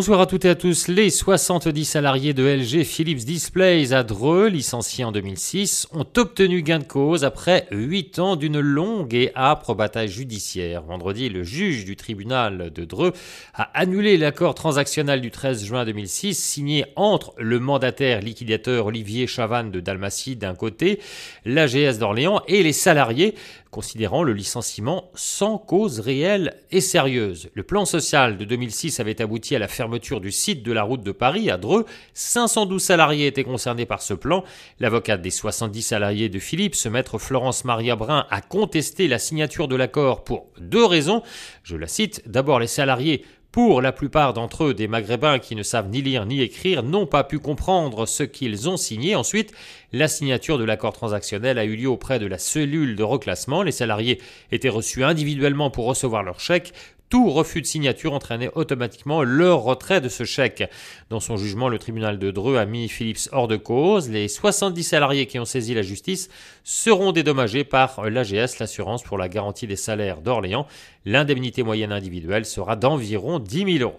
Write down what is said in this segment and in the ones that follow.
Bonsoir à toutes et à tous. Les 70 salariés de LG Philips Displays à Dreux, licenciés en 2006, ont obtenu gain de cause après 8 ans d'une longue et âpre bataille judiciaire. Vendredi, le juge du tribunal de Dreux a annulé l'accord transactionnel du 13 juin 2006 signé entre le mandataire liquidateur Olivier Chavannes de Dalmatie d'un côté, l'AGS d'Orléans et les salariés, considérant le licenciement sans cause réelle et sérieuse. Le plan social de 2006 avait abouti à la fermeture du site de la route de Paris à Dreux. 512 salariés étaient concernés par ce plan. L'avocate des 70 salariés de Philips, maître Florence Maria Brun, a contesté la signature de l'accord pour 2 raisons. Je la cite. D'abord, les salariés, pour la plupart d'entre eux, des Maghrébins qui ne savent ni lire ni écrire, n'ont pas pu comprendre ce qu'ils ont signé. Ensuite, la signature de l'accord transactionnel a eu lieu auprès de la cellule de reclassement. Les salariés étaient reçus individuellement pour recevoir leur chèque. Tout refus de signature entraînait automatiquement leur retrait de ce chèque. Dans son jugement, le tribunal de Dreux a mis Philips hors de cause. Les 70 salariés qui ont saisi la justice seront dédommagés par l'AGS, l'assurance pour la garantie des salaires d'Orléans. L'indemnité moyenne individuelle sera d'environ 10 000 €.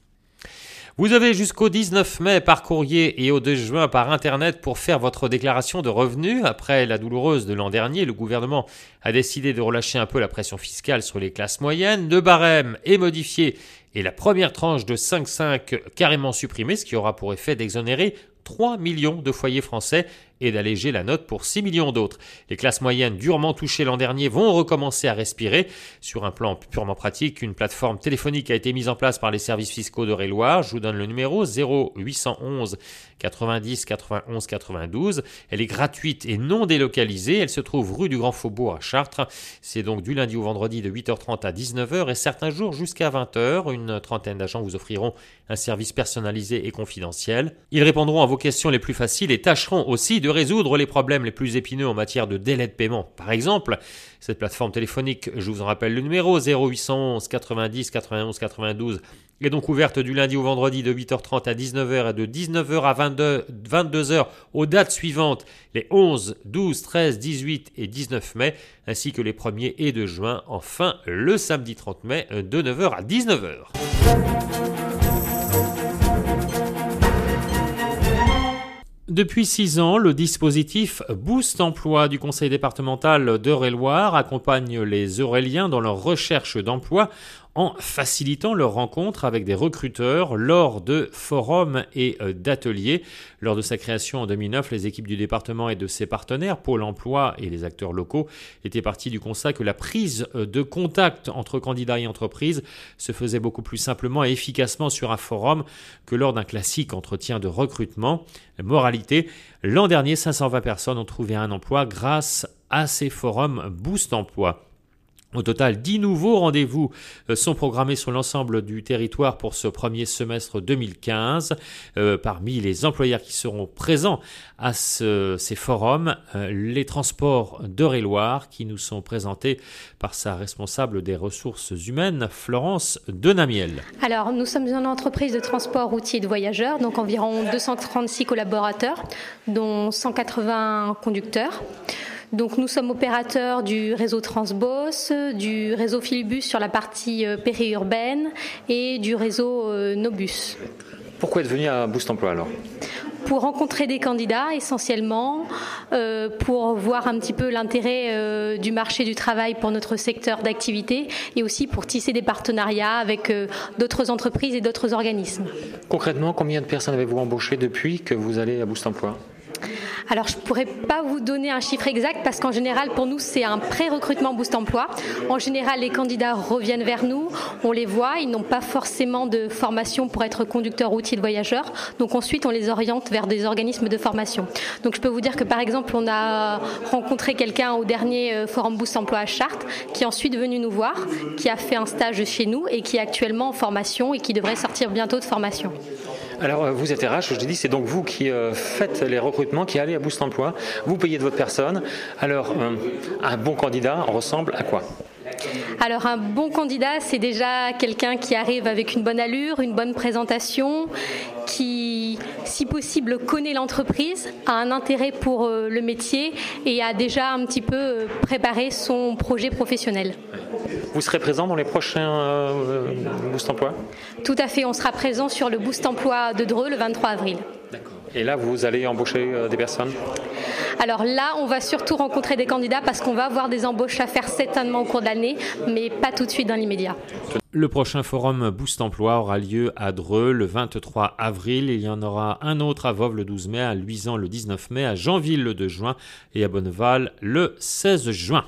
Vous avez jusqu'au 19 mai par courrier et au 2 juin par Internet pour faire votre déclaration de revenus. Après la douloureuse de l'an dernier, le gouvernement a décidé de relâcher un peu la pression fiscale sur les classes moyennes. Le barème est modifié et la première tranche de 5,5 carrément supprimée, ce qui aura pour effet d'exonérer 3 millions de foyers français et d'alléger la note pour 6 millions d'autres. Les classes moyennes durement touchées l'an dernier vont recommencer à respirer. Sur un plan purement pratique, une plateforme téléphonique a été mise en place par les services fiscaux d'Eure-et-Loir. Je vous donne le numéro 0811 90 91 92. Elle est gratuite et non délocalisée. Elle se trouve rue du Grand Faubourg à Chartres. C'est donc du lundi au vendredi de 8h30 à 19h et certains jours jusqu'à 20h. Une trentaine d'agents vous offriront un service personnalisé et confidentiel. Ils répondront à vos questions les plus faciles et tâcheront aussi de résoudre les problèmes les plus épineux en matière de délai de paiement. Par exemple, cette plateforme téléphonique, je vous en rappelle le numéro 0811 90 91 92, est donc ouverte du lundi au vendredi de 8h30 à 19h et de 19h à 22h aux dates suivantes, les 11, 12, 13, 18 et 19 mai, ainsi que les 1er et 2 juin. Enfin, le samedi 30 mai de 9h à 19h. Depuis 6 ans, le dispositif Boost Emploi du conseil départemental d'Eure-et-Loir accompagne les Euréliens dans leur recherche d'emploi en facilitant leur rencontre avec des recruteurs lors de forums et d'ateliers. Lors de sa création en 2009, les équipes du département et de ses partenaires, Pôle emploi et les acteurs locaux, étaient partis du constat que la prise de contact entre candidats et entreprises se faisait beaucoup plus simplement et efficacement sur un forum que lors d'un classique entretien de recrutement. Moralité, l'an dernier, 520 personnes ont trouvé un emploi grâce à ces forums Boost Emploi. Au total, 10 nouveaux rendez-vous sont programmés sur l'ensemble du territoire pour ce premier semestre 2015. Parmi les employeurs qui seront présents à ces forums, les transports d'Eure-et-Loir qui nous sont présentés par sa responsable des ressources humaines, Florence Denamiel. Alors, nous sommes une entreprise de transport routier de voyageurs, donc environ 236 collaborateurs, dont 180 conducteurs. Donc nous sommes opérateurs du réseau Transbos, du réseau Philibus sur la partie périurbaine et du réseau Nobus. Pourquoi être venu à Boost Emploi alors ? Pour rencontrer des candidats essentiellement, pour voir un petit peu l'intérêt du marché du travail pour notre secteur d'activité et aussi pour tisser des partenariats avec d'autres entreprises et d'autres organismes. Concrètement, combien de personnes avez-vous embauché depuis que vous allez à Boost Emploi ? Alors, je ne pourrais pas vous donner un chiffre exact parce qu'en général, pour nous, c'est un pré-recrutement Boost Emploi. En général, les candidats reviennent vers nous, on les voit, ils n'ont pas forcément de formation pour être conducteur routier de voyageurs. Donc ensuite, on les oriente vers des organismes de formation. Donc je peux vous dire que par exemple, on a rencontré quelqu'un au dernier forum Boost Emploi à Chartres qui est ensuite venu nous voir, qui a fait un stage chez nous et qui est actuellement en formation et qui devrait sortir bientôt de formation. Alors, vous êtes RH, je dis, c'est donc vous qui faites les recrutements, qui allez à Boost Emploi, vous payez de votre personne. Alors, un bon candidat ressemble à quoi ? Alors, un bon candidat, c'est déjà quelqu'un qui arrive avec une bonne allure, une bonne présentation, qui, si possible, connaît l'entreprise, a un intérêt pour le métier et a déjà un petit peu préparé son projet professionnel. Vous serez présent dans les prochains Boost Emploi ? Tout à fait, on sera présent sur le Boost Emploi de Dreux le 23 avril. D'accord. Et là, vous allez embaucher des personnes ? Alors là, on va surtout rencontrer des candidats parce qu'on va avoir des embauches à faire certainement au cours de l'année, mais pas tout de suite dans l'immédiat. Le prochain forum Boost Emploi aura lieu à Dreux le 23 avril. Il y en aura un autre à Voves le 12 mai, à Luisan le 19 mai, à Janville le 2 juin et à Bonneval le 16 juin.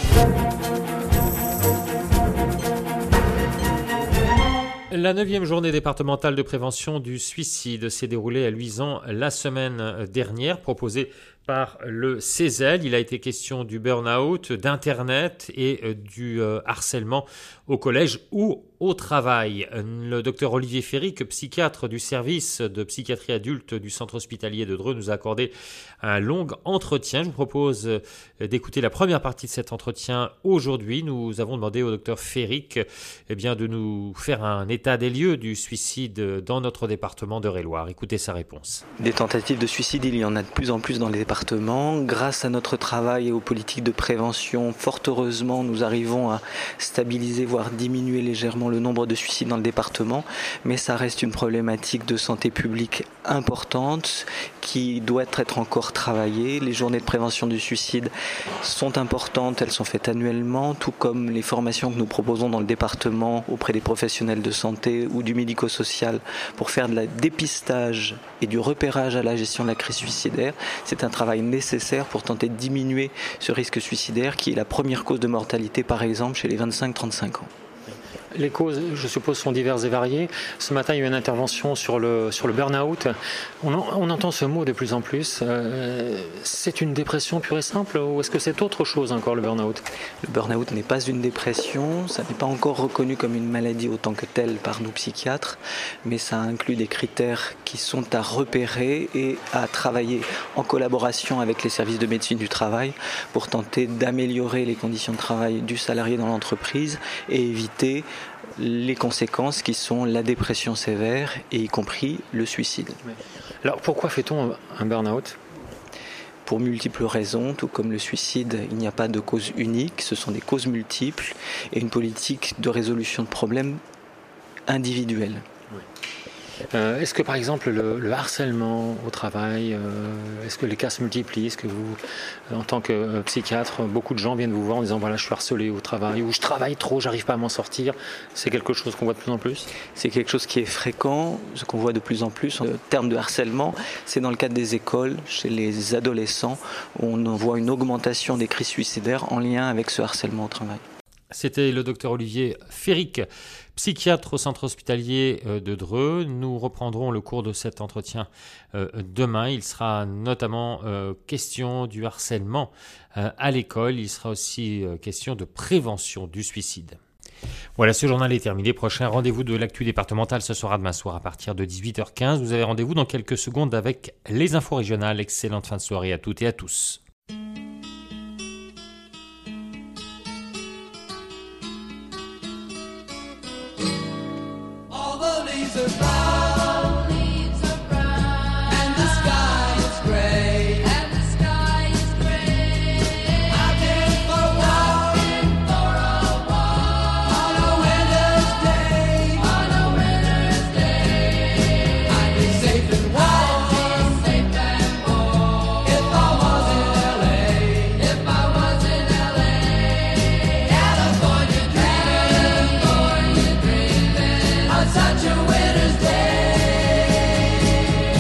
La 9e journée départementale de prévention du suicide s'est déroulée à Luisan la semaine dernière, proposée par le CESEL. Il a été question du burn-out, d'Internet et du harcèlement au collège ou au travail. Le docteur Olivier Féric, psychiatre du service de psychiatrie adulte du centre hospitalier de Dreux, nous a accordé un long entretien. Je vous propose d'écouter la première partie de cet entretien aujourd'hui. Nous avons demandé au docteur Féric de nous faire un état des lieux du suicide dans notre département d'Eure-et-Loir. Écoutez sa réponse. Des tentatives de suicide, il y en a de plus en plus dans les départements. Grâce à notre travail et aux politiques de prévention, fort heureusement, nous arrivons à stabiliser, voire diminuer légèrement le nombre de suicides dans le département, mais ça reste une problématique de santé publique importante qui doit être encore travaillée. Les journées de prévention du suicide sont importantes, elles sont faites annuellement, tout comme les formations que nous proposons dans le département auprès des professionnels de santé ou du médico-social pour faire de la dépistage et du repérage à la gestion de la crise suicidaire. C'est un travail nécessaire pour tenter de diminuer ce risque suicidaire qui est la première cause de mortalité par exemple chez les 25-35 ans. Les causes, je suppose, sont diverses et variées. Ce matin, il y a eu une intervention sur le burn-out. On entend ce mot de plus en plus. C'est une dépression pure et simple ou est-ce que c'est autre chose encore, le burn-out ? Le burn-out n'est pas une dépression, ça n'est pas encore reconnu comme une maladie autant que telle par nous psychiatres, mais ça inclut des critères qui sont à repérer et à travailler en collaboration avec les services de médecine du travail pour tenter d'améliorer les conditions de travail du salarié dans l'entreprise et éviter les conséquences qui sont la dépression sévère et y compris le suicide. Alors pourquoi fait-on un burn-out ? Pour multiples raisons, tout comme le suicide, il n'y a pas de cause unique, ce sont des causes multiples et une politique de résolution de problèmes individuelle. Oui. Est-ce que par exemple le harcèlement au travail, est-ce que les cas se multiplient ? Est-ce que vous, en tant que psychiatre, beaucoup de gens viennent vous voir en disant voilà, je suis harcelé au travail ou je travaille trop, j'arrive pas à m'en sortir ? C'est quelque chose qu'on voit de plus en plus ? C'est quelque chose qui est fréquent, ce qu'on voit de plus en plus en termes de harcèlement, c'est dans le cadre des écoles, chez les adolescents, où on voit une augmentation des crises suicidaires en lien avec ce harcèlement au travail. C'était le docteur Olivier Féric, psychiatre au centre hospitalier de Dreux. Nous reprendrons le cours de cet entretien demain. Il sera notamment question du harcèlement à l'école. Il sera aussi question de prévention du suicide. Voilà, ce journal est terminé. Prochain rendez-vous de l'actu départementale, ce sera demain soir à partir de 18h15. Vous avez rendez-vous dans quelques secondes avec les infos régionales. Excellente fin de soirée à toutes et à tous.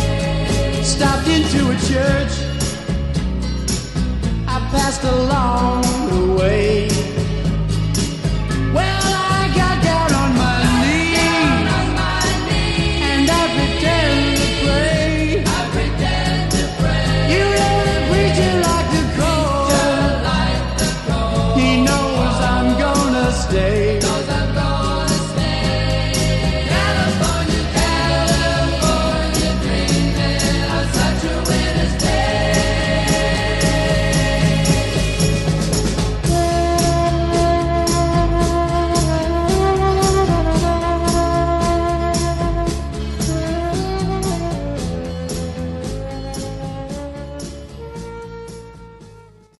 Church, I passed along